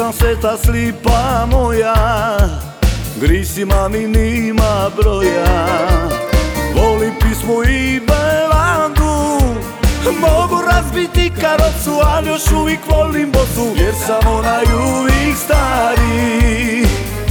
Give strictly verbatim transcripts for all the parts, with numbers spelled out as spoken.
sam sveta slipa moja, grisima mi nima broja. Volim pismo i belandu, mogu razbiti karocu, ali još uvijek volim bosu, jer sam onaj uvijek stari.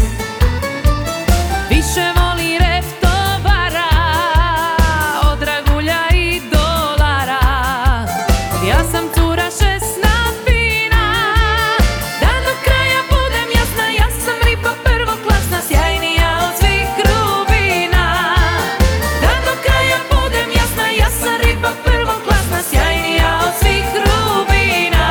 Više voli reftovara od dragulja i dolara. Ja sam cura šesna fina, da do kraja budem jasna. Ja sam riba prvoklasna, sjajnija od svih rubina. Da do kraja budem jasna, ja sam riba prvoklasna, sjajnija od svih rubina.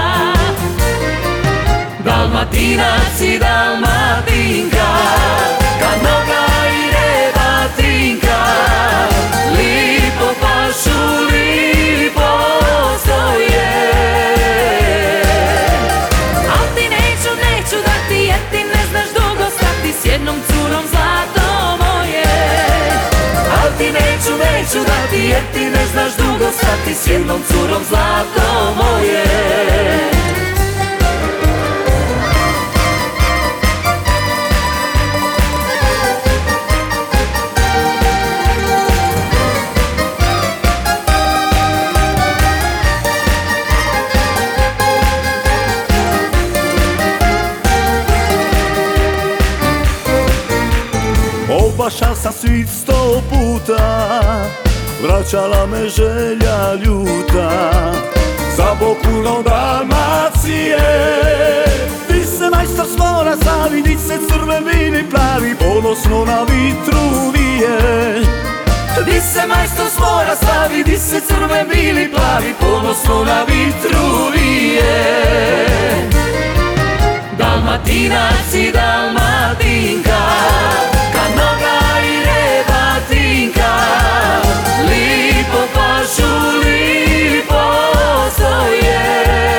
Dalmatinac i Dalmatinka, Kanoga i Rebatinka, lipo pašu, lipo stoje. Al ti neću, neću dati, jer ti ne znaš dugo stati s jednom curom, zlato moje. Al ti neću, neću dati, jer ti ne znaš dugo stati s jednom curom, zlato moje. Obašao sam svih sto puta, vraćala me želja ljuta. Za Bokunom Dalmacije, di se majstor s mora slavi, di se crven bili plavi, ponosno na vitru vije. Di se majstor s mora slavi, di se crven bili plavi, ponosno na vitru vije. Dalmatinac i Dalmatinka, Kanoga i Rebatinka, lipo pašu, lipo stoje.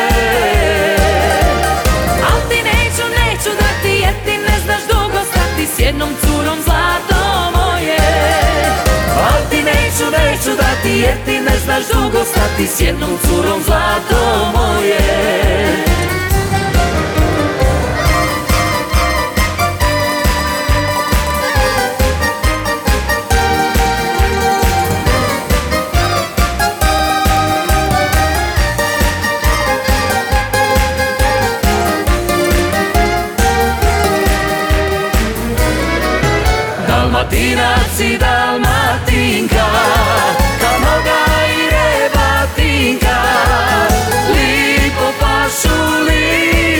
Al ti neću, neću dati, jer ti ne znaš dugo stati s jednom curom, zlato moje. Al ti neću, neću dati, jer ti ne znaš dugo stati s jednom curom, zlato moje. Dalmatinac i Dalmatinka, Kanoga i Rebatinka, lipo pašu, lipo